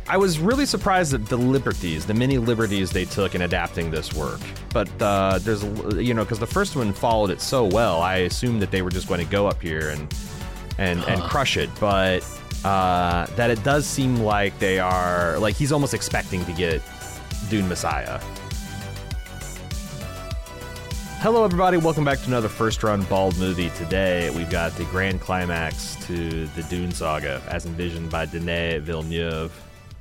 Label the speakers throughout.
Speaker 1: I was really surprised at the many liberties they took in adapting this work. But there's, because the first one followed it so well, I assumed that they were just going to go up here and crush it. But that it does seem like they are, like, he's almost expecting to get Dune Messiah. Hello, everybody. Welcome back to another First Run Bald movie. Today, we've got the grand climax to the Dune saga, as envisioned by Denis Villeneuve.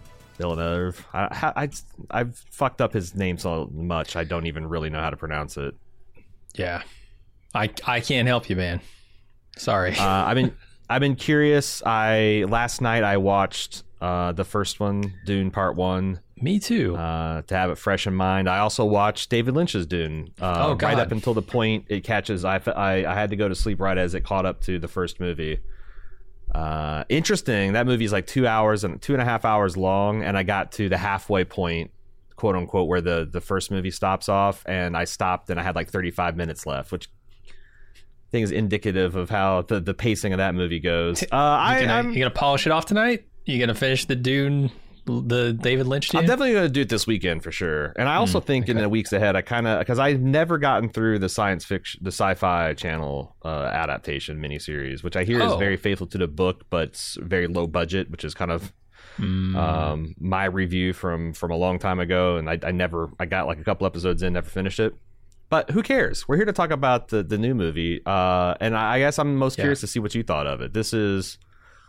Speaker 1: I've fucked up his name so much, I don't even really know how to pronounce it.
Speaker 2: Yeah, I can't help you, man. Sorry.
Speaker 1: I've been curious. Last night I watched the first one, Dune Part 1.
Speaker 2: Me too.
Speaker 1: To have it fresh in mind. I also watched David Lynch's Dune. Right up until the point it catches. I had to go to sleep right as it caught up to the first movie. Interesting. That movie is like 2 hours and 2.5 hours long, and I got to the halfway point, quote unquote, where the first movie stops off, and I stopped and I had like 35 minutes left, which I think is indicative of how the pacing of that movie goes.
Speaker 2: You gonna polish it off tonight? You gonna finish the Dune, the David Lynch Dune?
Speaker 1: I'm definitely gonna do it this weekend for sure. And I also think in the weeks ahead, because I've never gotten through the Sci-Fi Channel adaptation miniseries, which I hear is very faithful to the book, but it's very low budget, which is kind of my review from a long time ago. And I got like a couple episodes in, never finished it. But who cares? We're here to talk about the new movie. And I guess I'm most curious to see what you thought of it. This is,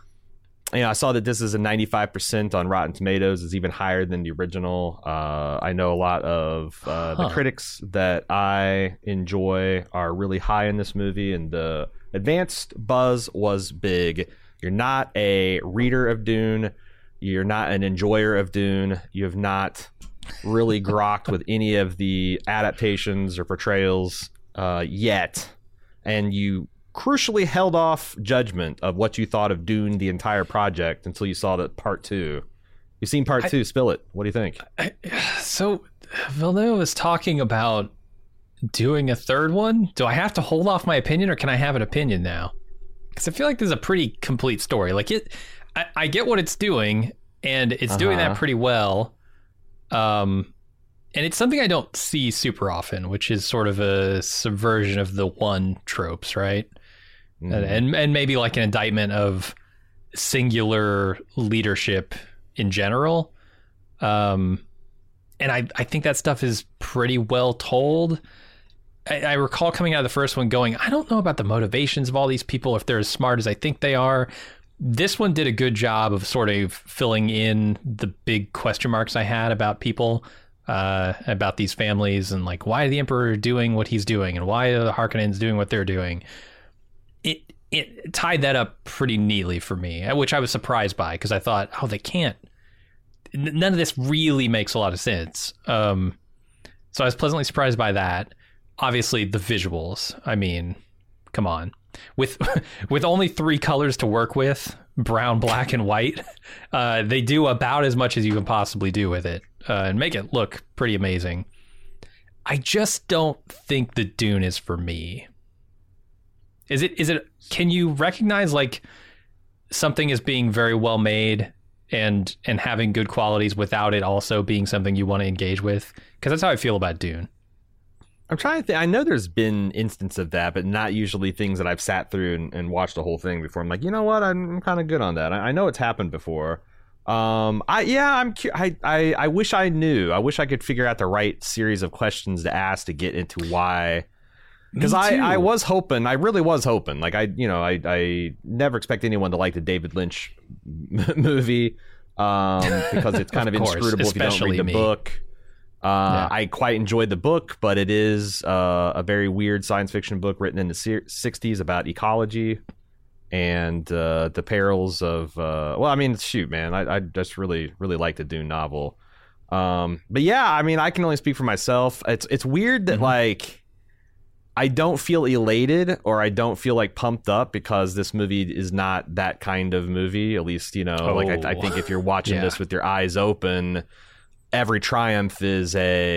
Speaker 1: I saw that this is a 95% on Rotten Tomatoes. It's even higher than the original. I know a lot of the critics that I enjoy are really high in this movie, and the advanced buzz was big. You're not a reader of Dune. You're not an enjoyer of Dune. You have not really grokked with any of the adaptations or portrayals yet, and you crucially held off judgment of what you thought of Dune, the entire project, until you saw that Part 2. You've seen Part 2. Spill it. What do you think?
Speaker 2: So Villeneuve was talking about doing a third one. Do I have to hold off my opinion, or can I have an opinion now? Because I feel like this is a pretty complete story. Like I get what it's doing, and it's doing that pretty well. And it's something I don't see super often, which is sort of a subversion of the one tropes, right? And maybe like an indictment of singular leadership in general. And I think that stuff is pretty well told. I recall coming out of the first one going, I don't know about the motivations of all these people, if they're as smart as I think they are. This one did a good job of sort of filling in the big question marks I had about people, about these families, and like, why the Emperor doing what he's doing, and why are the Harkonnens doing what they're doing. It tied that up pretty neatly for me, which I was surprised by, because I thought, they can't. None of this really makes a lot of sense. So I was pleasantly surprised by that. Obviously, the visuals. I mean, come on. With only 3 colors to work with, brown, black, and white, they do about as much as you can possibly do with it, and make it look pretty amazing. I just don't think the Dune is for me. Is it? Can you recognize like something as being very well made and having good qualities without it also being something you want to engage with? Because that's how I feel about Dune.
Speaker 1: I'm trying to think. I know there's been instance of that, but not usually things that I've sat through and watched the whole thing before. I'm like, you know what? I'm kind of good on that. I know it's happened before. I wish I knew. I wish I could figure out the right series of questions to ask to get into why. Because I was hoping. I really was hoping. Like I never expect anyone to like the David Lynch movie because it's kind of inscrutable if you don't read the book. I quite enjoyed the book, but it is a very weird science fiction book written in the 60s about ecology and the perils of I just really like the Dune novel. But yeah, I mean, I can only speak for myself. It's weird that like I don't feel elated or I don't feel like pumped up because this movie is not that kind of movie. At least, I think if you're watching this with your eyes open, every triumph is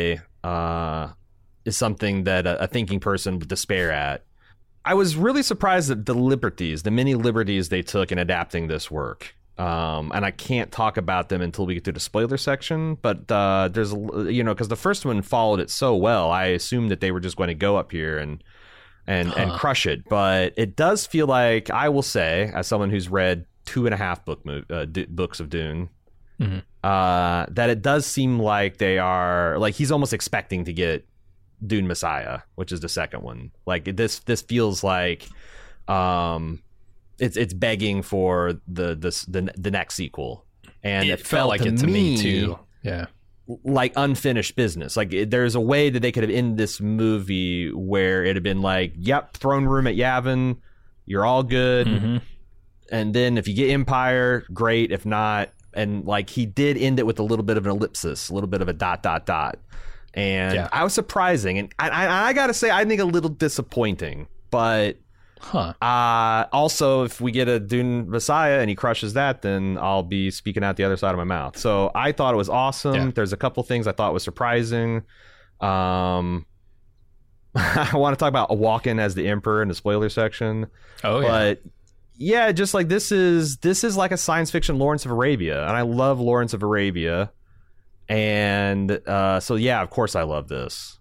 Speaker 1: something that a thinking person would despair at. I was really surprised at the many liberties they took in adapting this work. And I can't talk about them until we get to the spoiler section. But there's, because the first one followed it so well, I assumed that they were just going to go up here and crush it. But it does feel like, I will say, as someone who's read 2.5 books of Dune, that it does seem like they are, like, he's almost expecting to get Dune Messiah, which is the second one. Like, this feels like it's begging for the next sequel, and it felt like it to me too. Yeah, like unfinished business. Like, there's a way that they could have ended this movie where it had been like, yep, throne room at Yavin, you're all good, and then if you get Empire, great. If not, and like, he did end it with a little bit of an ellipsis, a little bit of a ... And I was surprising, and I gotta say, I think a little disappointing, but also, if we get a Dune Messiah and he crushes that, then I'll be speaking out the other side of my mouth. So I thought it was awesome. Yeah. There's a couple things I thought was surprising. I want to talk about Walken as the Emperor in the spoiler section. Oh yeah. But yeah, just like this is like a science fiction Lawrence of Arabia, and I love Lawrence of Arabia. And so yeah, of course I love this.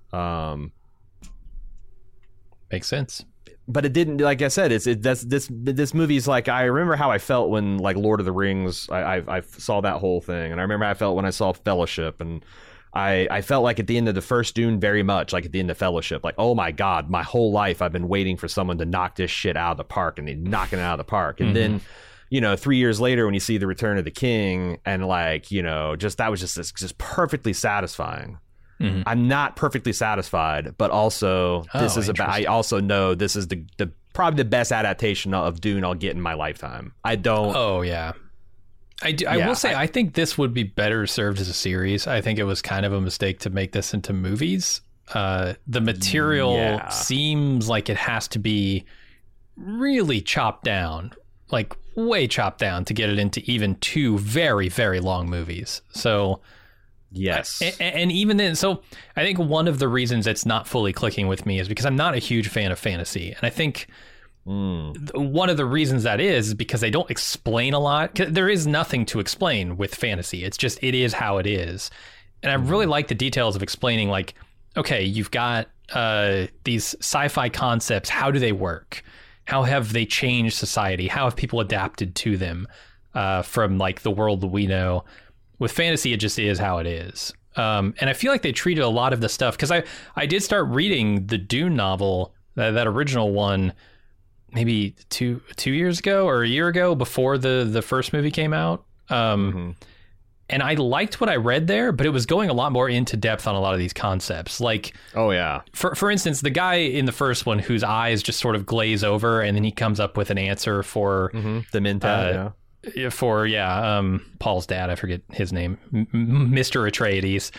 Speaker 2: Makes sense.
Speaker 1: But it didn't, like I said, this movie's like, I remember how I felt when, like, Lord of the Rings, I saw that whole thing, and I remember how I felt when I saw Fellowship, and I felt like at the end of the first Dune very much like at the end of Fellowship, like, oh my God, my whole life I've been waiting for someone to knock this shit out of the park, and they're knocking it out of the park. And then, 3 years later when you see The Return of the King, and like, just that was just perfectly satisfying. I'm not perfectly satisfied, but also this is about, I also know this is the probably the best adaptation of Dune I'll get in my lifetime. I don't.
Speaker 2: Oh yeah. I will say, I think this would be better served as a series. I think it was kind of a mistake to make this into movies. The material seems like it has to be really chopped down, like way chopped down, to get it into even 2 very, very long movies. So
Speaker 1: yes.
Speaker 2: And even then, so I think one of the reasons it's not fully clicking with me is because I'm not a huge fan of fantasy. And I think one of the reasons that is because they don't explain a lot. There is nothing to explain with fantasy. It's just, it is how it is. And I really like the details of explaining, like, okay, you've got these sci-fi concepts. How do they work? How have they changed society? How have people adapted to them from, like, the world that we know? With fantasy, it just is how it is. And I feel like they treated a lot of the stuff, because I did start reading the Dune novel, that original one, maybe two years ago or a year ago, before the first movie came out. And I liked what I read there, but it was going a lot more into depth on a lot of these concepts. Like, oh yeah, for instance, the guy in the first one whose eyes just sort of glaze over, and then he comes up with an answer for
Speaker 1: the Mentat,
Speaker 2: Paul's dad, I forget his name, Mr. Atreides.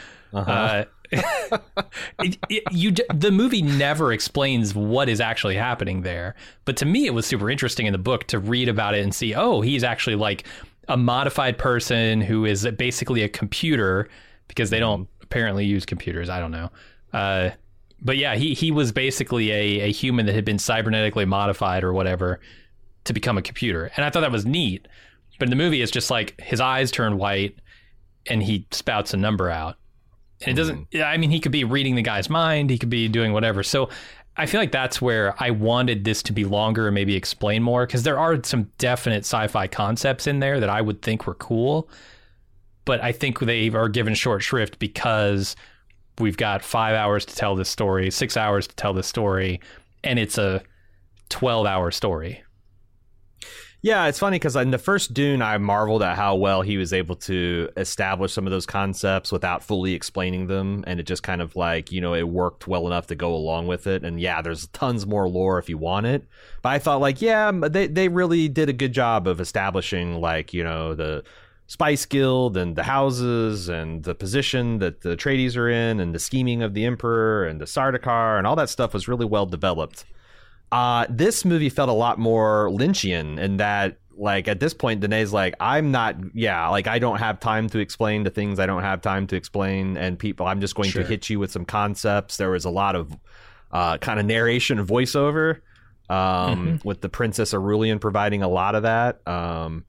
Speaker 2: The movie never explains what is actually happening there, but to me it was super interesting in the book to read about it and see, oh, he's actually like a modified person who is basically a computer, because they don't apparently use computers, I don't know, but yeah, he was basically a human that had been cybernetically modified or whatever to become a computer. And I thought that was neat. But in the movie, it's just like his eyes turn white and he spouts a number out. And it doesn't, I mean, he could be reading the guy's mind. He could be doing whatever. So I feel like that's where I wanted this to be longer and maybe explain more, because there are some definite sci-fi concepts in there that I would think were cool. But I think they are given short shrift because we've got 5 hours to tell this story, 6 hours to tell this story, and it's a 12-hour story.
Speaker 1: Yeah, it's funny because in the first Dune, I marveled at how well he was able to establish some of those concepts without fully explaining them. And it just kind of like, it worked well enough to go along with it. And yeah, there's tons more lore if you want it. But I thought, like, yeah, they really did a good job of establishing, like, the Spice Guild and the houses and the position that the Atreides are in and the scheming of the Emperor and the Sardaukar and all that stuff was really well developed. This movie felt a lot more Lynchian in that, like, at this point, Dené's like, I don't have time to explain the things I don't have time to explain, and people, I'm just going to hit you with some concepts. There was a lot of kind of narration and voiceover with the Princess Aurelian providing a lot of that.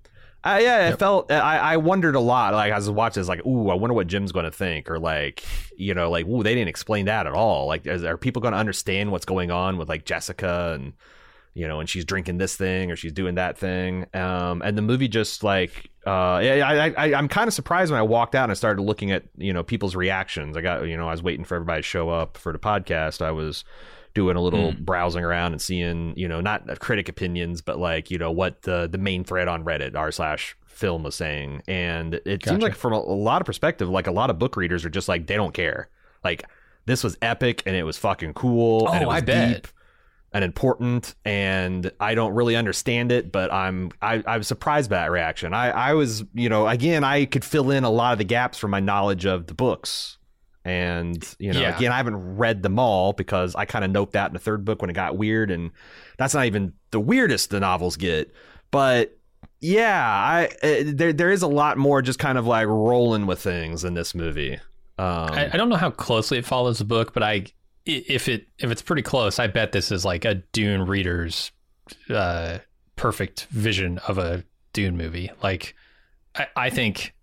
Speaker 1: Yeah, it felt. I wondered a lot. Like I was watching this, like, ooh, I wonder what Jim's going to think, or like, you know, like, ooh, they didn't explain that at all. Like, are people going to understand what's going on with like Jessica and, you know, and she's drinking this thing or she's doing that thing. And the movie just like, I'm kind of surprised when I walked out and I started looking at, you know, people's reactions. I was waiting for everybody to show up for the podcast. I was doing a little browsing around and seeing, you know, not critic opinions, but like, you know, what the main thread on Reddit r/film was saying. And it seems like from a lot of perspective, like a lot of book readers are just like, they don't care. Like, this was epic and it was fucking cool. And it was deep and important, and I don't really understand it, but I was surprised by that reaction. I was, you know, again, I could fill in a lot of the gaps from my knowledge of the books. And, you know, again, I haven't read them all because I kind of noped out in the third book when it got weird, and that's not even the weirdest the novels get. But yeah, there is a lot more just kind of like rolling with things in this movie.
Speaker 2: I don't know how closely it follows the book, but if it's pretty close, I bet this is like a Dune reader's perfect vision of a Dune movie. Like, I think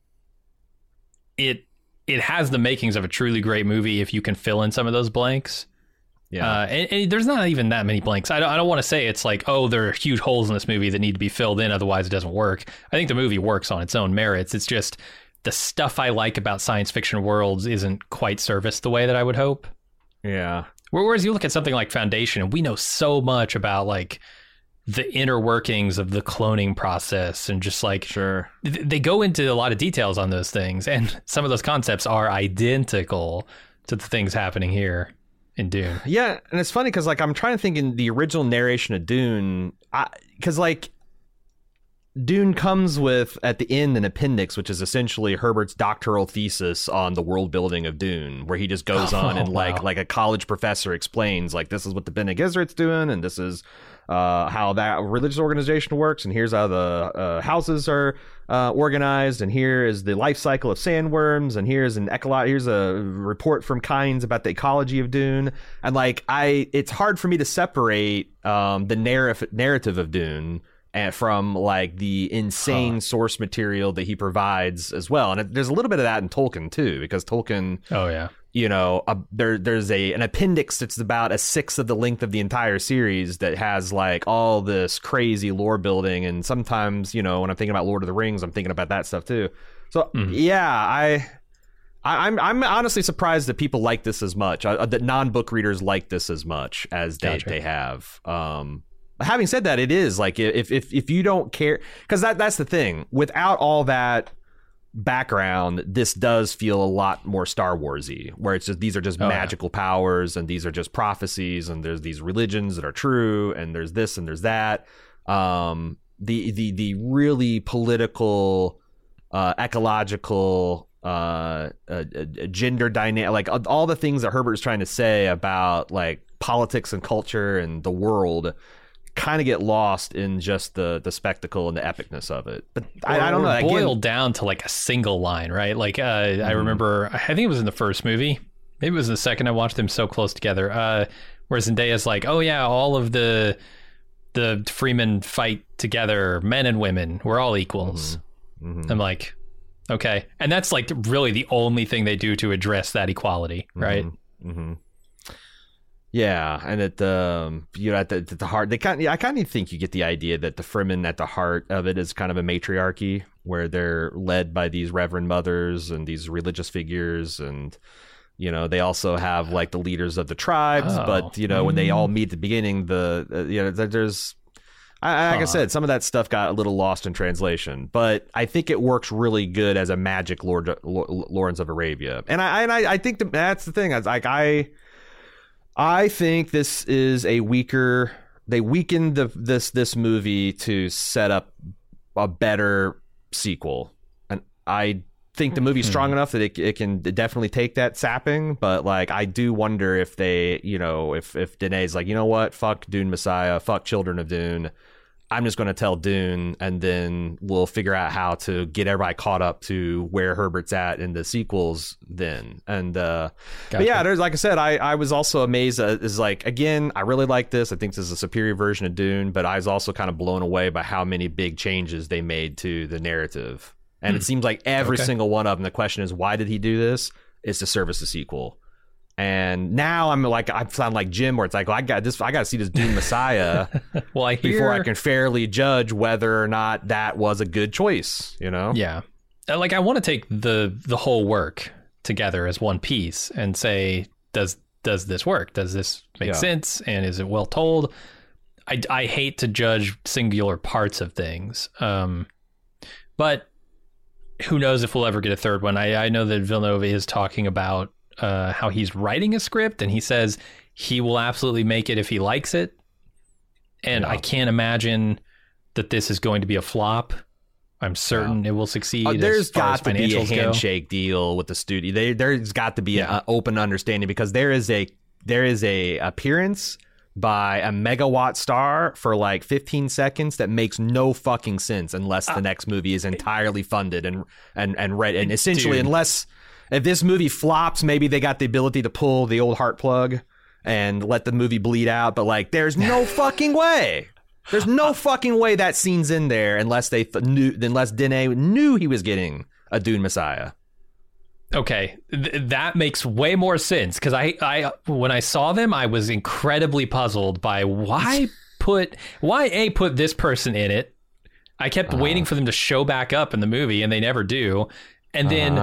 Speaker 2: it has the makings of a truly great movie if you can fill in some of those blanks. Yeah, and there's not even that many blanks. I don't want to say it's like, oh, there are huge holes in this movie that need to be filled in, otherwise it doesn't work. I think the movie works on its own merits. It's just the stuff I like about science fiction worlds isn't quite serviced the way that I would hope.
Speaker 1: Yeah.
Speaker 2: Whereas you look at something like Foundation, and we know so much about like the inner workings of the cloning process, and just like,
Speaker 1: sure,
Speaker 2: they go into a lot of details on those things, and some of those concepts are identical to the things happening here in Dune.
Speaker 1: Yeah, and it's funny because like I'm trying to think in the original narration of Dune, because like Dune comes with at the end an appendix, which is essentially Herbert's doctoral thesis on the world building of Dune, where he just goes on and like a college professor explains like, this is what the Bene Gesserit's doing, and this is how that religious organization works, and here's how the houses are organized, and here is the life cycle of sandworms, and here's a report from Kynes about the ecology of Dune. And like it's hard for me to separate the narrative of Dune and from like the insane source material that he provides as well. And there's a little bit of that in Tolkien too, because Tolkien, you know, there's an appendix that's about a sixth of the length of the entire series that has like all this crazy lore building. And sometimes, you know, when I'm thinking about Lord of the Rings, I'm thinking about that stuff too. So yeah, I'm honestly surprised that people like this as much, that non-book readers like this as much as they have. Having said that, it is like, if you don't care, because that's the thing, without all that background, this does feel a lot more Star Wars-y, where it's just, these are just magical powers, and these are just prophecies, and there's these religions that are true, and there's this and there's that. The really political, ecological, gender dynamic, like all the things that Herbert is trying to say about like politics and culture and the world, kind of get lost in just the spectacle and the epicness of it. But I don't know.
Speaker 2: Boiled down to like a single line, right? Like I remember, I think it was in the first movie, maybe it was the second. I watched them so close together. Where Zendaya's like, oh yeah, all of the Freemen fight together, men and women, we're all equals. I'm like, okay, and that's like really the only thing they do to address that equality, right?
Speaker 1: Yeah, and at the at the heart, I kind of think you get the idea that the Fremen at the heart of it is kind of a matriarchy, where they're led by these reverend mothers and these religious figures, and you know, they also have like the leaders of the tribes. But you know, when they all meet at the beginning, there's like I said, some of that stuff got a little lost in translation, but I think it works really good as a magic Lawrence of Arabia, and I think that's the thing. I think this is a weaker. They weakened this movie to set up a better sequel, and I think the movie's strong enough that it can definitely take that sapping. But like, I do wonder if they, you know, if Dene's like, you know what, fuck Dune Messiah, fuck Children of Dune, I'm just going to tell Dune, and then we'll figure out how to get everybody caught up to where Herbert's at in the sequels then. And but yeah, there's, like I said, I was also amazed. Is like, again, I really like this. I think this is a superior version of Dune, but I was also kind of blown away by how many big changes they made to the narrative. And it seems like every single one of them, the question is, why did he do this? Is to service the sequel. And now I sound like Jim, where it's like, well, I got to see this Dune Messiah
Speaker 2: well,
Speaker 1: before I can fairly judge whether or not that was a good choice, you know?
Speaker 2: Yeah. Like, I want to take the whole work together as one piece and say, does this work? Does this make sense? And is it well told? I hate to judge singular parts of things. But who knows if we'll ever get a third one. I know that Villeneuve is talking about how he's writing a script, and he says he will absolutely make it if he likes it. And I can't imagine that this is going to be a flop. I'm certain it will succeed.
Speaker 1: There's got to be a handshake deal with the studio. There's got to be an open understanding, because there is a appearance by a megawatt star for like 15 seconds that makes no fucking sense unless the next movie is entirely funded and read, and essentially unless. If this movie flops, maybe they got the ability to pull the old heart plug and let the movie bleed out. But like, there's no fucking way. There's no fucking way that scene's in there unless unless Denis knew he was getting a Dune Messiah.
Speaker 2: Okay, that makes way more sense, because I when I saw them, I was incredibly puzzled by why put this person in it. I kept waiting for them to show back up in the movie, and they never do. And then.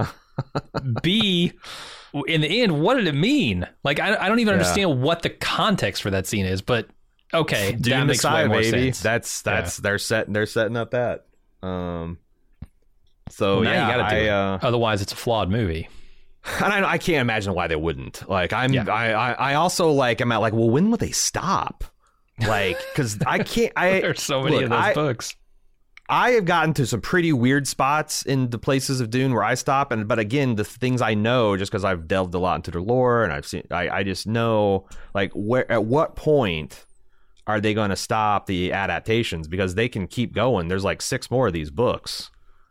Speaker 2: B, in the end, what did it mean? Like, I don't even understand what the context for that scene is, but okay,
Speaker 1: Dune
Speaker 2: that makes
Speaker 1: Messiah,
Speaker 2: way more
Speaker 1: baby.
Speaker 2: sense.
Speaker 1: That's they're setting up that. So
Speaker 2: well, now you gotta do it. Otherwise it's a flawed movie.
Speaker 1: And I can't imagine why they wouldn't. Like, I also like, I'm at like, well, when will they stop? Like, because I can't.
Speaker 2: There's so many of those books.
Speaker 1: I have gotten to some pretty weird spots in the places of Dune where I stop, but again, the things I know, just because I've delved a lot into the lore, and I've seen, I just know, like, at what point are they going to stop the adaptations, because they can keep going. There's like 6 more of these books,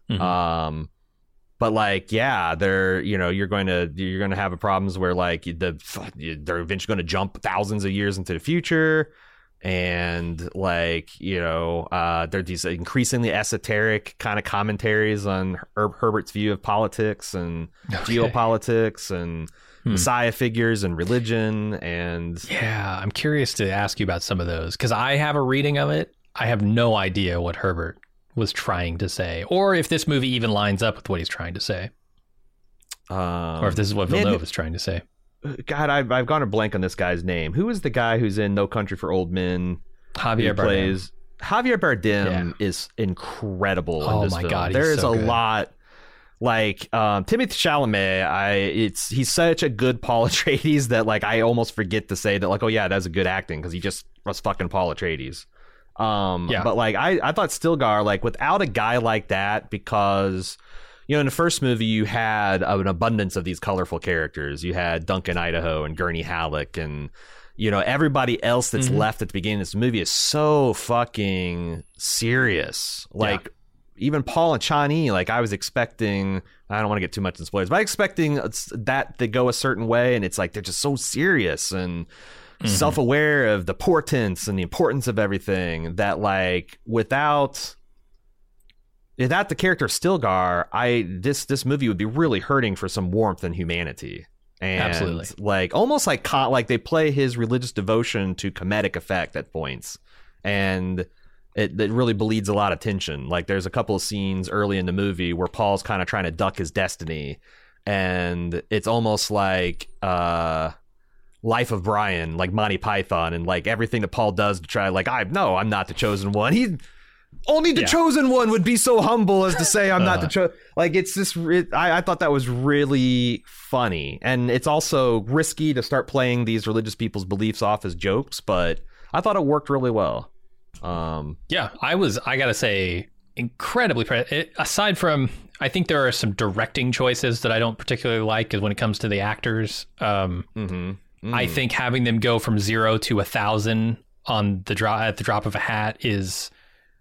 Speaker 1: but like, they're, you're going to have problems where like they're eventually going to jump thousands of years into the future. And like, there are these increasingly esoteric kind of commentaries on Herbert's view of politics and geopolitics and Messiah figures and religion. And
Speaker 2: I'm curious to ask you about some of those, because I have a reading of it. I have no idea what Herbert was trying to say, or if this movie even lines up with what he's trying to say, or if this is what Villeneuve is trying to say.
Speaker 1: God, I've gone a blank on this guy's name. Who is the guy who's in No Country for Old Men?
Speaker 2: Javier Bardem.
Speaker 1: Javier Bardem is incredible in this film.
Speaker 2: God,
Speaker 1: there is
Speaker 2: so
Speaker 1: a
Speaker 2: good.
Speaker 1: lot. Like Timothée Chalamet, he's such a good Paul Atreides that like I almost forget to say that, like, oh yeah, that's a good acting, because he just was fucking Paul Atreides. But like I thought Stilgar, like, without a guy like that, because in the first movie, you had an abundance of these colorful characters. You had Duncan Idaho and Gurney Halleck, and everybody else that's left at the beginning of this movie is so fucking serious. Like, even Paul and Chani, like, I was expecting, I don't want to get too much in spoilers, but I was expecting that to go a certain way, and it's like they're just so serious and self-aware of the portents and the importance of everything, that like without the character Stilgar, this movie would be really hurting for some warmth and humanity. And
Speaker 2: absolutely,
Speaker 1: like almost like they play his religious devotion to comedic effect at points, and it really bleeds a lot of tension. Like, there's a couple of scenes early in the movie where Paul's kind of trying to duck his destiny, and it's almost like Life of Brian, like Monty Python, and like everything that Paul does to try, like, I'm not the chosen one. Only the chosen one would be so humble as to say I'm not the chosen. Like, it's just, I thought that was really funny. And it's also risky to start playing these religious people's beliefs off as jokes, but I thought it worked really well.
Speaker 2: I gotta say, incredibly aside from, I think there are some directing choices that I don't particularly like, when it comes to the actors. I think having them go from 0 to 1,000 at the drop of a hat is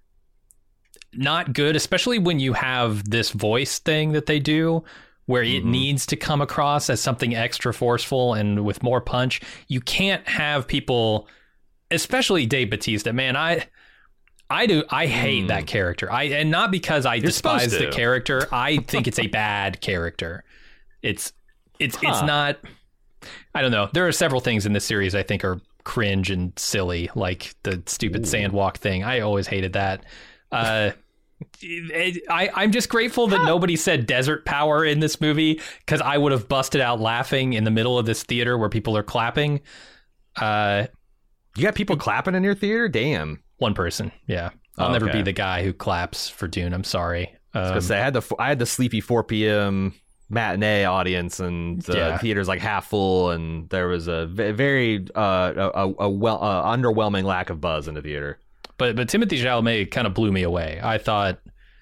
Speaker 2: not good, especially when you have this voice thing that they do where it needs to come across as something extra forceful and with more punch. You can't have people, especially Dave Bautista. Man, I hate that character. And not because I despise the character. I think it's a bad character. It's not. I don't know. There are several things in this series I think are cringe and silly, like the stupid sandwalk thing. I always hated that. I'm just grateful that nobody said desert power in this movie, because I would have busted out laughing in the middle of this theater where people are clapping.
Speaker 1: You got people clapping in your theater? Damn.
Speaker 2: One person. Yeah. I'll never be the guy who claps for Dune. I'm sorry.
Speaker 1: I was gonna say, I had the sleepy 4 p.m. matinee audience, and the theater's like half full, and there was a very underwhelming lack of buzz in the theater.
Speaker 2: But Timothée Chalamet kind of blew me away. I thought,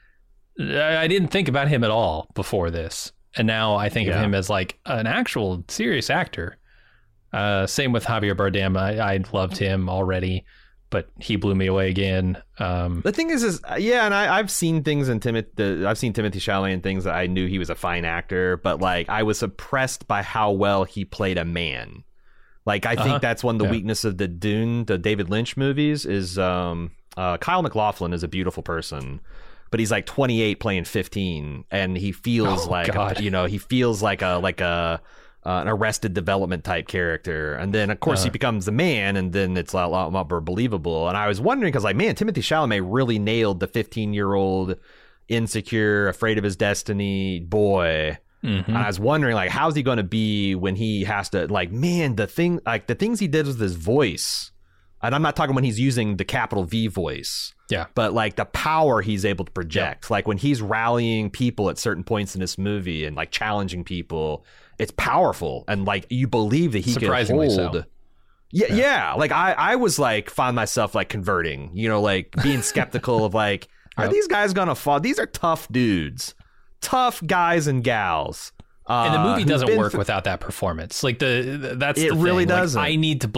Speaker 2: I didn't think about him at all before this, and now I think of him as like an actual serious actor. Same with Javier Bardem. I loved him already, but he blew me away again.
Speaker 1: The thing is and I've seen things in I've seen Timothée Chalamet in things that I knew he was a fine actor, but like I was impressed by how well he played a man. Like, I think that's one of the weaknesses of the David Lynch movies is Kyle MacLachlan is a beautiful person, but he's like 28 playing 15, and he feels he feels like an Arrested Development type character. And then, of course, he becomes the man, and then it's a lot more believable. And I was wondering, because, like, man, Timothée Chalamet really nailed the 15-year-old insecure, afraid of his destiny boy. And I was wondering, like, how's he going to be when he has to, like, man, the things he did with his voice, and I'm not talking when he's using the capital V voice, but like the power he's able to project, like when he's rallying people at certain points in this movie and like challenging people, it's powerful, and like you believe that he can hold. So. Yeah. Like I was like, found myself like converting, like being skeptical of like, are these guys gonna fall? These are tough dudes. Tough guys and gals,
Speaker 2: and the movie doesn't work without that performance. Like that's it really doesn't. Like, I need to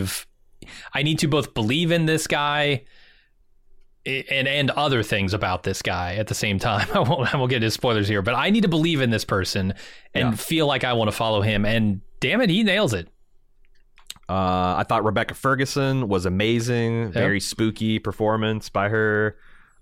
Speaker 2: both believe in this guy and other things about this guy at the same time. I won't get into spoilers here, but I need to believe in this person and feel like I want to follow him. And damn it, he nails it.
Speaker 1: I thought Rebecca Ferguson was amazing. Very spooky performance by her.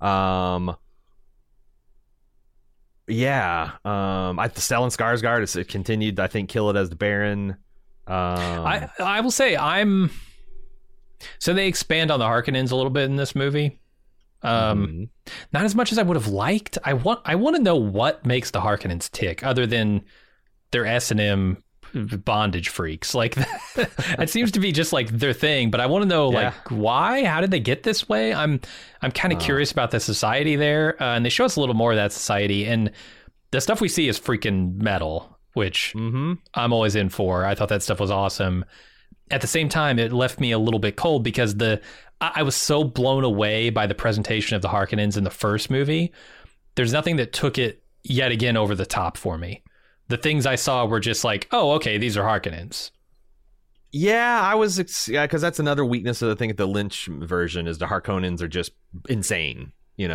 Speaker 1: Stellan Skarsgård has continued, I think, kill it as the Baron.
Speaker 2: I will say so they expand on the Harkonnens a little bit in this movie. Not as much as I would have liked. I want to know what makes the Harkonnens tick, other than their S&M bondage freaks. Like that seems to be just like their thing, but I want to know like why. How did they get this way? I'm kind of curious about the society there, and they show us a little more of that society, and the stuff we see is freaking metal, which I'm always in for. I thought that stuff was awesome. At the same time, it left me a little bit cold because I was so blown away by the presentation of the Harkonnens in the first movie. There's nothing that took it yet again over the top for me. The things I saw were just like, oh, okay, these are Harkonnens.
Speaker 1: Yeah, I was, because that's another weakness of the thing at the Lynch version is the Harkonnens are just insane,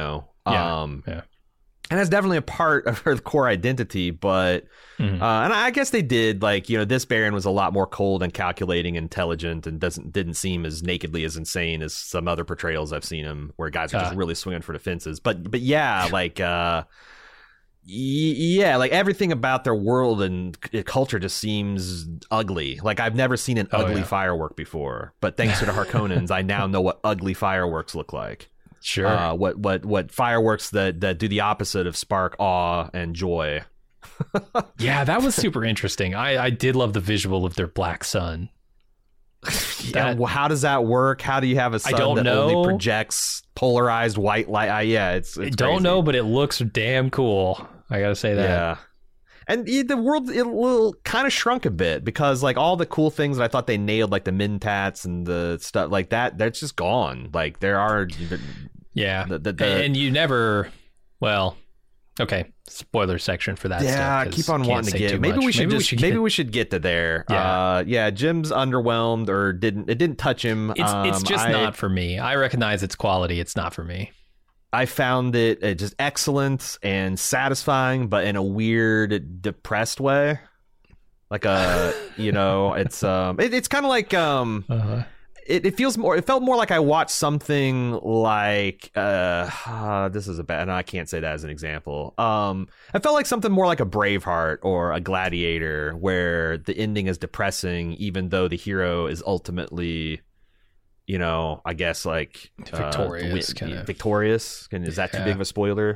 Speaker 1: And that's definitely a part of her core identity, but, and I guess they did, like, this Baron was a lot more cold and calculating, intelligent, and didn't seem as nakedly as insane as some other portrayals I've seen him, where guys are just really swinging for the fences. But yeah, like, like everything about their world and culture just seems ugly. Like I've never seen an ugly firework before, but thanks to the Harkonnens, I now know what ugly fireworks look like.
Speaker 2: Sure.
Speaker 1: What fireworks that do the opposite of spark awe and joy.
Speaker 2: Yeah, that was super interesting. I did love the visual of their black sun.
Speaker 1: Well, how does that work? How do you have a sun that only projects polarized white light? It's
Speaker 2: I don't know, but it looks damn cool. I gotta say that.
Speaker 1: Yeah. And the world, it kind of shrunk a bit because like all the cool things that I thought they nailed, like the Mentats and the stuff like that, that's just gone. Like there are.
Speaker 2: And you never. Well, okay. Spoiler section for that stuff.
Speaker 1: Yeah, I keep on wanting to get. Maybe we should get to there. Yeah. Jim's underwhelmed or it didn't touch him.
Speaker 2: It's just not for me. I recognize its quality. It's not for me.
Speaker 1: I found it just excellent and satisfying, but in a weird, depressed way. Like it's kind of like it feels more. It felt more like I watched something like this is a bad. No, I can't say that as an example. I felt like something more like a Braveheart or a Gladiator, where the ending is depressing, even though the hero is ultimately, I guess like
Speaker 2: victorious.
Speaker 1: Victorious. Is that too big of a spoiler?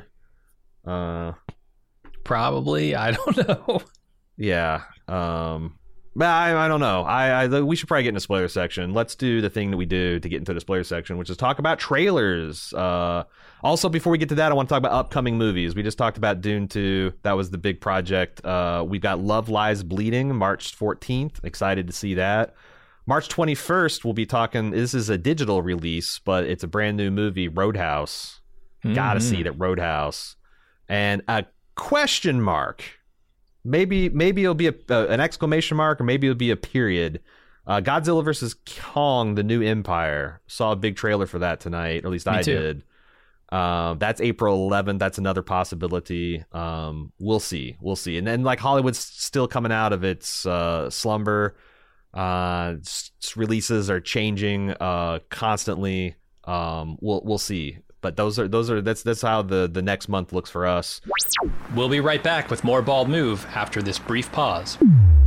Speaker 2: Probably. I don't know.
Speaker 1: Yeah. But I don't know. We should probably get in the spoiler section. Let's do the thing that we do to get into the spoiler section, which is talk about trailers. Also, before we get to that, I want to talk about upcoming movies. We just talked about Dune 2. That was the big project. We've got Love Lies Bleeding, March 14th. Excited to see that. March 21st, we'll be talking. This is a digital release, but it's a brand new movie, Roadhouse. Gotta see it at Roadhouse. And a question mark. Maybe it'll be an exclamation mark, or maybe it'll be a period. Godzilla vs. Kong: The New Empire. Saw a big trailer for that tonight, or at least I did. That's April 11th. That's another possibility. We'll see. And then, like, Hollywood's still coming out of its slumber. Releases are changing constantly. We'll see. But that's how the next month looks for us.
Speaker 2: We'll be right back with more Bald Move after this brief pause.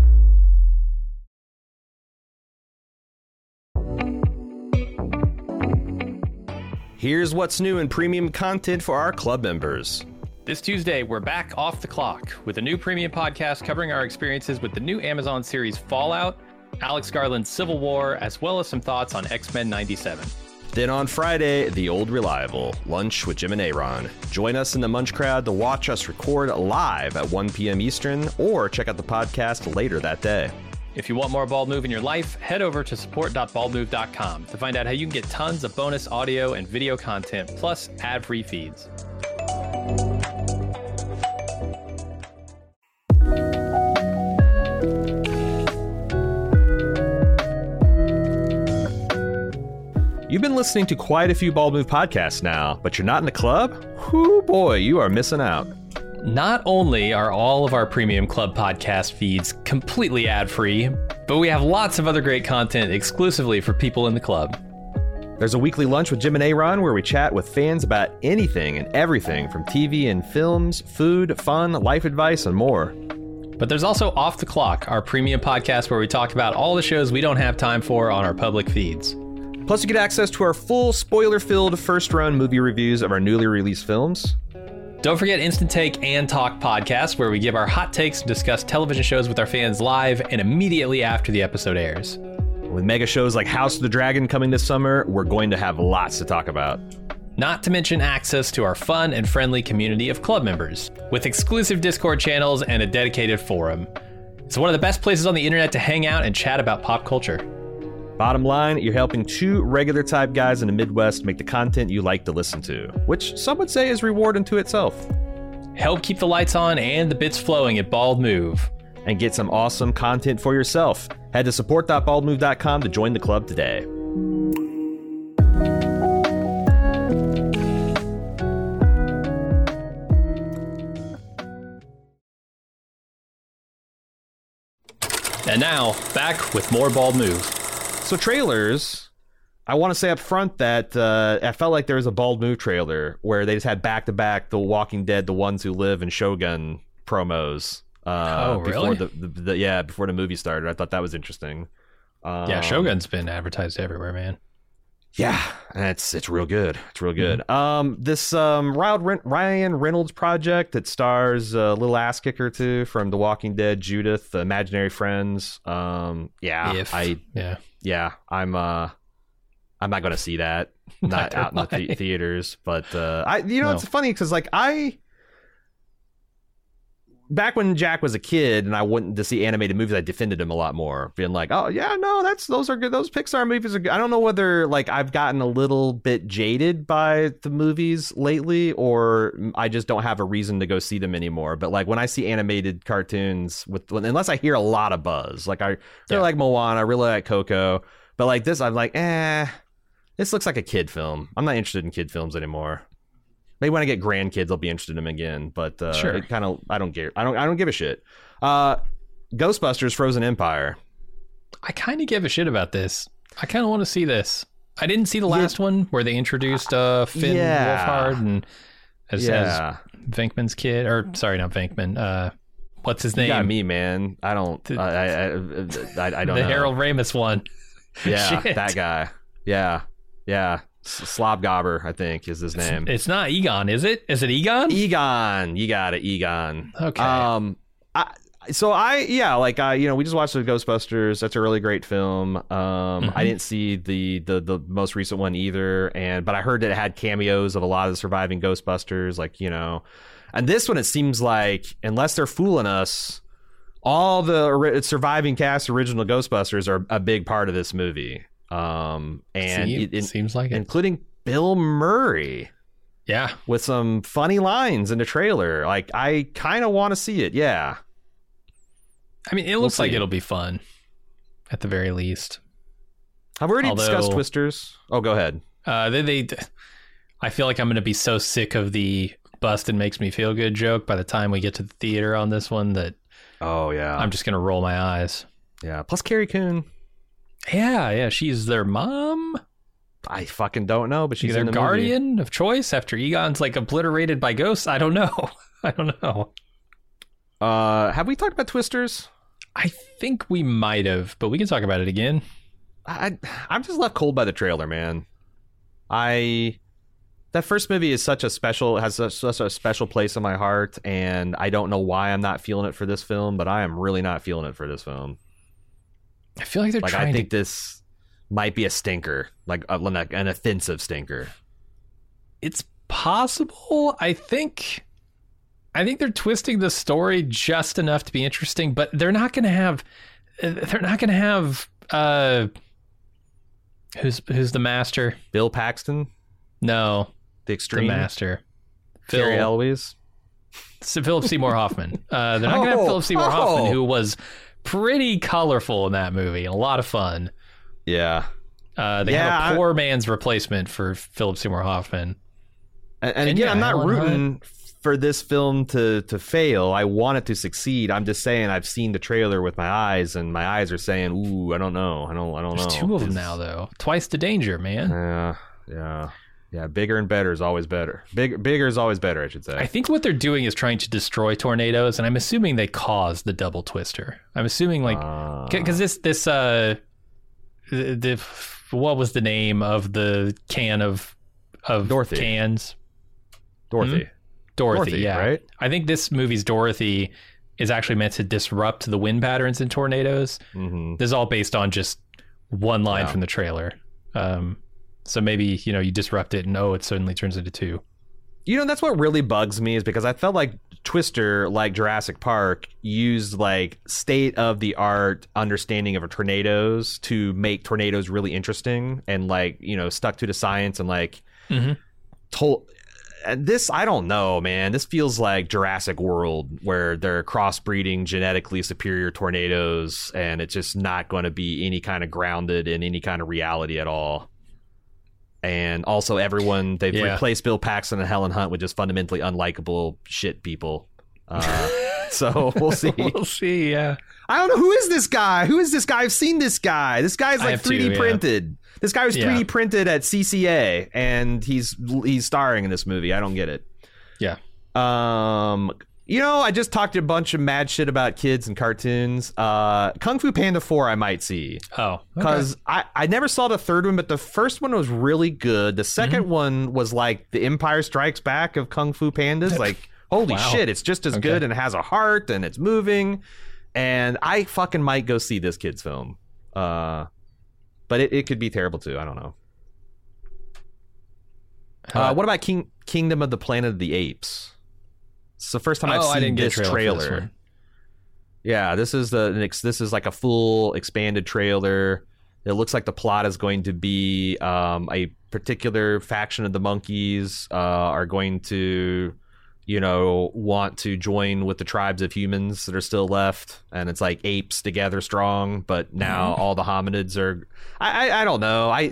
Speaker 1: Here's what's new in premium content for our club members.
Speaker 2: This Tuesday, we're back off the clock with a new premium podcast covering our experiences with the new Amazon series Fallout, Alex Garland's Civil War, as well as some thoughts on X-Men 97.
Speaker 1: Then on Friday, the old reliable, Lunch with Jim and Aaron. Join us in the Munch crowd to watch us record live at 1 p.m. Eastern, or check out the podcast later that day.
Speaker 2: If you want more Bald Move in your life, head over to support.baldmove.com to find out how you can get tons of bonus audio and video content, plus ad-free feeds.
Speaker 1: You've been listening to quite a few Bald Move podcasts now, but you're not in the club? Whoo boy, you are missing out.
Speaker 2: Not only are all of our premium club podcast feeds completely ad-free, but we have lots of other great content exclusively for people in the club.
Speaker 1: There's a weekly Lunch with Jim and Aaron where we chat with fans about anything and everything from TV and films, food, fun, life advice, and more.
Speaker 2: But there's also Off the Clock, our premium podcast where we talk about all the shows we don't have time for on our public feeds.
Speaker 1: Plus, you get access to our full spoiler-filled first-run movie reviews of our newly released films.
Speaker 2: Don't forget Instant Take and Talk podcast, where we give our hot takes and discuss television shows with our fans live and immediately after the episode airs.
Speaker 1: With mega shows like House of the Dragon coming this summer, we're going to have lots to talk about.
Speaker 2: Not to mention access to our fun and friendly community of club members, with exclusive Discord channels and a dedicated forum. It's one of the best places on the internet to hang out and chat about pop culture.
Speaker 1: Bottom line, you're helping two regular type guys in the Midwest make the content you like to listen to, which some would say is reward unto itself.
Speaker 2: Help keep the lights on and the bits flowing at Bald Move.
Speaker 1: And get some awesome content for yourself. Head to support.baldmove.com to join the club today.
Speaker 2: And now, back with more Bald Move.
Speaker 1: So trailers, I want to say up front that I felt like there was a Bald Move trailer where they just had back-to-back The Walking Dead, The Ones Who Live, and Shogun promos.
Speaker 2: Really?
Speaker 1: Before the movie started. I thought that was interesting.
Speaker 2: Yeah, Shogun's been advertised everywhere, man.
Speaker 1: Yeah, it's real good. It's real good. Mm-hmm. This Ryan Reynolds project that stars a little ass kicker too from The Walking Dead, Judith, the Imaginary Friends. I'm not going to see that. Not out in the theaters, but it's funny because back when Jack was a kid and I went to see animated movies, I defended him a lot more, being like, "Oh yeah, no, those are good. Those Pixar movies are good." I don't know whether I've gotten a little bit jaded by the movies lately, or I just don't have a reason to go see them anymore. But when I see animated cartoons, unless I hear a lot of buzz, I really like Moana, I really like Coco, but this, I'm like, this looks like a kid film. I'm not interested in kid films anymore. Maybe when I get grandkids, I'll be interested in them again. But
Speaker 2: sure.
Speaker 1: It kind of, I don't give a shit. Ghostbusters: Frozen Empire.
Speaker 2: I kind of give a shit about this. I kind of want to see this. I didn't see the last one where they introduced Finn Wolfhard and as Venkman's kid, or sorry, not Venkman. What's his name?
Speaker 1: You got me, man. I don't. I don't
Speaker 2: the
Speaker 1: know.
Speaker 2: Harold Ramis one.
Speaker 1: Yeah, that guy. Yeah. Slobgobber, I think, is his name.
Speaker 2: It's not Egon, is it? Is it Egon?
Speaker 1: Egon. You got it, Egon.
Speaker 2: Okay.
Speaker 1: We just watched the Ghostbusters. That's a really great film. I didn't see the most recent one either, but I heard that it had cameos of a lot of the surviving Ghostbusters, and this one, it seems like, unless they're fooling us, all the surviving cast original Ghostbusters are a big part of this movie.
Speaker 2: It seems like it.
Speaker 1: Including Bill Murray.
Speaker 2: Yeah.
Speaker 1: With some funny lines in the trailer. I kind of want to see it. Yeah.
Speaker 2: I mean, it looks like it'll be fun, at the very least.
Speaker 1: Have we already discussed Twisters? Oh, go ahead.
Speaker 2: I feel like I'm going to be so sick of the Bustin' makes me feel good joke by the time we get to the theater on this one that I'm just going to roll my eyes.
Speaker 1: Yeah. Plus Carrie Coon.
Speaker 2: Yeah. She's their mom.
Speaker 1: I fucking don't know, but she's
Speaker 2: their
Speaker 1: in the
Speaker 2: guardian
Speaker 1: movie.
Speaker 2: Of choice after Egon's obliterated by ghosts. I don't know.
Speaker 1: Have we talked about Twisters?
Speaker 2: I think we might have, but we can talk about it again.
Speaker 1: I'm just left cold by the trailer, man. That first movie is such a special place in my heart, and I don't know why I'm not feeling it for this film, but I am really not feeling it for this film.
Speaker 2: I feel like they're trying
Speaker 1: I think this might be a stinker, an offensive stinker.
Speaker 2: It's possible. I think they're twisting the story just enough to be interesting, but they're not going to have. Who's the master?
Speaker 1: Bill Paxton?
Speaker 2: No,
Speaker 1: the Extreme
Speaker 2: master.
Speaker 1: Cary Elwes.
Speaker 2: Philip Seymour Hoffman. They're not going to have Philip Seymour Hoffman, who was pretty colorful in that movie. A lot of fun.
Speaker 1: Yeah.
Speaker 2: They have a poor man's replacement for Philip Seymour Hoffman.
Speaker 1: And again, I'm not rooting for this film to fail. I want it to succeed. I'm just saying I've seen the trailer with my eyes, and my eyes are saying, "Ooh, I don't know. I don't know."
Speaker 2: There's two of them now, though. Twice the danger, man.
Speaker 1: Yeah. Bigger and better is always better. Bigger is always better, I should say.
Speaker 2: I think what they're doing is trying to destroy tornadoes, and I'm assuming they caused the double twister. I'm assuming because what was the name of the can of
Speaker 1: Dorothy
Speaker 2: cans?
Speaker 1: Dorothy.
Speaker 2: Dorothy, yeah.
Speaker 1: Right?
Speaker 2: I think this movie's Dorothy is actually meant to disrupt the wind patterns in tornadoes. Mm-hmm. This is all based on just one line from the trailer. So maybe, you disrupt it and it suddenly turns into two.
Speaker 1: That's what really bugs me, is because I felt like Twister, like Jurassic Park, used state of the art understanding of tornadoes to make tornadoes really interesting and stuck to the science and told. And this, I don't know, man. This feels like Jurassic World, where they're crossbreeding genetically superior tornadoes, and it's just not going to be any kind of grounded in any kind of reality at all. And also, they've replaced Bill Paxton and Helen Hunt with just fundamentally unlikable shit people. So we'll see.
Speaker 2: We'll see, yeah.
Speaker 1: I don't know. Who is this guy? I've seen this guy. This guy's 3D printed. This guy was 3D printed at CCA, and he's starring in this movie. I don't get it.
Speaker 2: Yeah.
Speaker 1: I just talked a bunch of mad shit about kids and cartoons. Kung Fu Panda 4 I might see.
Speaker 2: Oh. Okay.
Speaker 1: Because I never saw the third one, but the first one was really good. The second one was like The Empire Strikes Back of Kung Fu Pandas. Holy shit, it's just as good, and it has a heart, and it's moving. And I fucking might go see this kid's film. But it could be terrible too. I don't know. What about Kingdom of the Planet of the Apes? It's the first time I've seen this trailer. Yeah, this is like a full expanded trailer. It looks like the plot is going to be a particular faction of the monkeys are going to, want to join with the tribes of humans that are still left, and it's like apes together strong, but now all the hominids are. I don't know.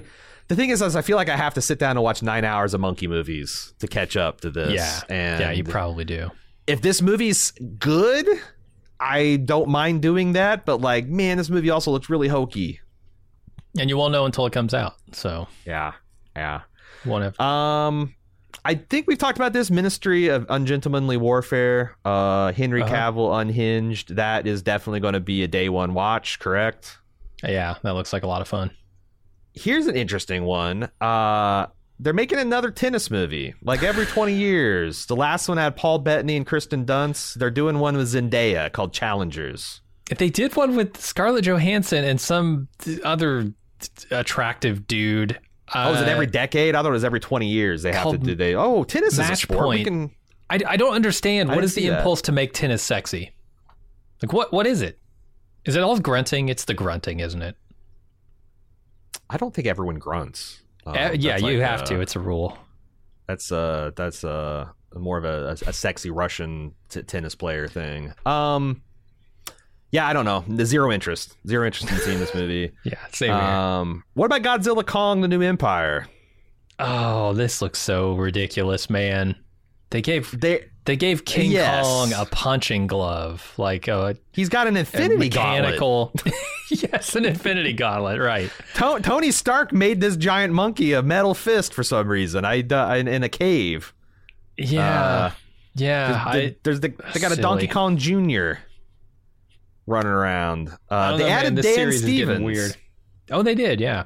Speaker 1: The thing is I feel like I have to sit down and watch 9 hours of monkey movies to catch up to this.
Speaker 2: Yeah,
Speaker 1: and
Speaker 2: you probably do.
Speaker 1: If this movie's good, I don't mind doing that. But like, man, this movie also looks really hokey.
Speaker 2: And you won't know until it comes out. So
Speaker 1: yeah.
Speaker 2: Won't have.
Speaker 1: I think we've talked about this Ministry of Ungentlemanly Warfare. Henry Cavill Unhinged. That is definitely going to be a day one watch. Correct?
Speaker 2: Yeah, that looks like a lot of fun.
Speaker 1: Here's an interesting one. They're making another tennis movie, like every 20 years. The last one had Paul Bettany and Kristen Dunst. They're doing one with Zendaya called Challengers.
Speaker 2: They did one with Scarlett Johansson and some other attractive dude.
Speaker 1: Is it every decade? I thought it was every 20 years they have to do. Tennis is a sport.
Speaker 2: Point. I don't understand. What is the impulse to make tennis sexy? Like, what is it? Is it all grunting? It's the grunting, isn't it?
Speaker 1: I don't think everyone grunts.
Speaker 2: You have to. It's a rule.
Speaker 1: That's more of a sexy Russian tennis player thing. Yeah, I don't know. Zero interest in seeing this movie.
Speaker 2: Yeah, same here.
Speaker 1: What about Godzilla Kong: The New Empire?
Speaker 2: Oh, this looks so ridiculous, man. They gave King Kong a punching glove, like
Speaker 1: he's got an infinity
Speaker 2: mechanical. Yes, an infinity gauntlet, right?
Speaker 1: Tony Stark made this giant monkey a metal fist for some reason. In a cave.
Speaker 2: Yeah,
Speaker 1: they got a Donkey Kong Jr. running around. They added Dan Stevens.
Speaker 2: Weird. Oh, they did, yeah.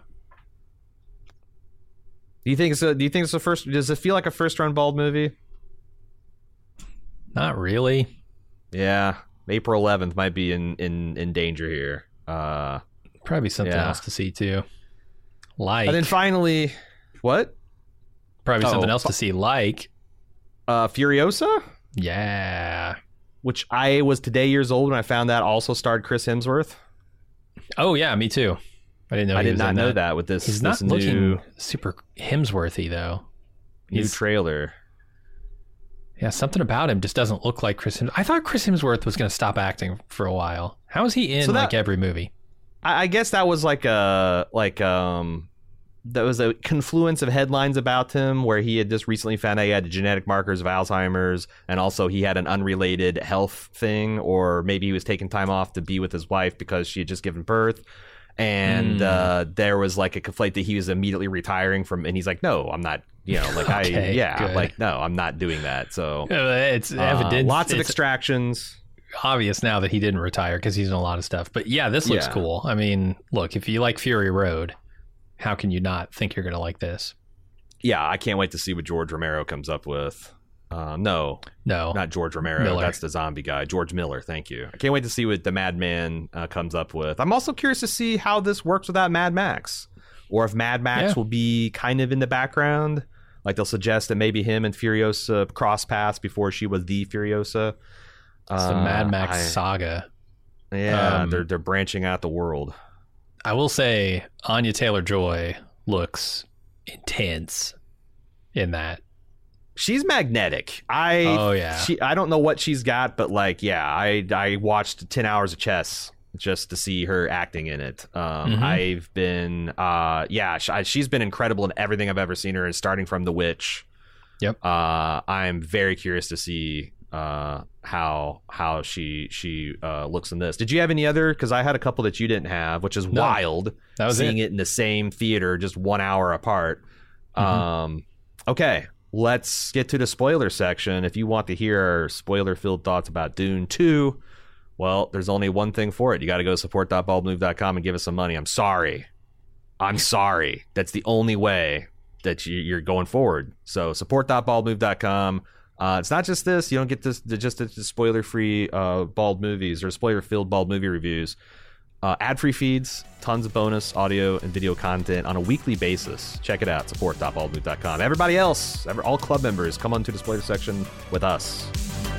Speaker 1: Do you think it's a first? Does it feel like a first run Bald movie?
Speaker 2: Not really.
Speaker 1: Yeah, April 11th might be in danger here.
Speaker 2: Probably something else to see too. Like,
Speaker 1: and then finally, what?
Speaker 2: Probably something else to see, like
Speaker 1: Furiosa.
Speaker 2: Yeah,
Speaker 1: which I was today years old when I found that also starred Chris Hemsworth.
Speaker 2: Oh yeah, me too. I did not know that with this. He's not looking super Hemsworthy though.
Speaker 1: New trailer.
Speaker 2: Yeah, something about him just doesn't look like Chris Hemsworth. I thought Chris Hemsworth was going to stop acting for a while. How is he in every movie?
Speaker 1: I guess that was that was a confluence of headlines about him where he had just recently found out he had genetic markers of Alzheimer's, and also he had an unrelated health thing, or maybe he was taking time off to be with his wife because she had just given birth. And there was like a conflate that he was immediately retiring from, and he's like, no, I'm not, no, I'm not doing that. So
Speaker 2: it's evident.
Speaker 1: Lots of extractions.
Speaker 2: Obvious now that he didn't retire because he's in a lot of stuff. But yeah, this looks cool. I mean, look, if you like Fury Road, how can you not think you're going to like this?
Speaker 1: Yeah, I can't wait to see what George Romero comes up with. No, not George Romero.
Speaker 2: Miller.
Speaker 1: That's the zombie guy. George Miller. Thank you. I can't wait to see what the Madman comes up with. I'm also curious to see how this works without Mad Max, or if Mad Max will be kind of in the background. Like they'll suggest that maybe him and Furiosa cross paths before she was the Furiosa.
Speaker 2: It's the Mad Max saga.
Speaker 1: Yeah, they're branching out the world.
Speaker 2: I will say Anya Taylor-Joy looks intense in that.
Speaker 1: She's magnetic. I don't know what she's got, but I watched 10 hours of chess just to see her acting in it. I've been she's been incredible in everything I've ever seen her, and starting from The Witch.
Speaker 2: Yep.
Speaker 1: I'm very curious to see how she looks in this. Did you have any other? Because I had a couple that you didn't have, which is wild.
Speaker 2: That was
Speaker 1: seeing it in the same theater, just 1 hour apart. Okay. Let's get to the spoiler section. If you want to hear our spoiler-filled thoughts about Dune 2, well, there's only one thing for it. You got to go to support.baldmove.com and give us some money. I'm sorry. That's the only way that you're going forward. So support.baldmove.com. It's not just this. You don't get this just the spoiler-free Bald movies or spoiler-filled Bald movie reviews. Ad-free feeds, tons of bonus audio and video content on a weekly basis. Check it out, support.baldmove.com. Everybody else, all club members, come on to the spoiler section with us.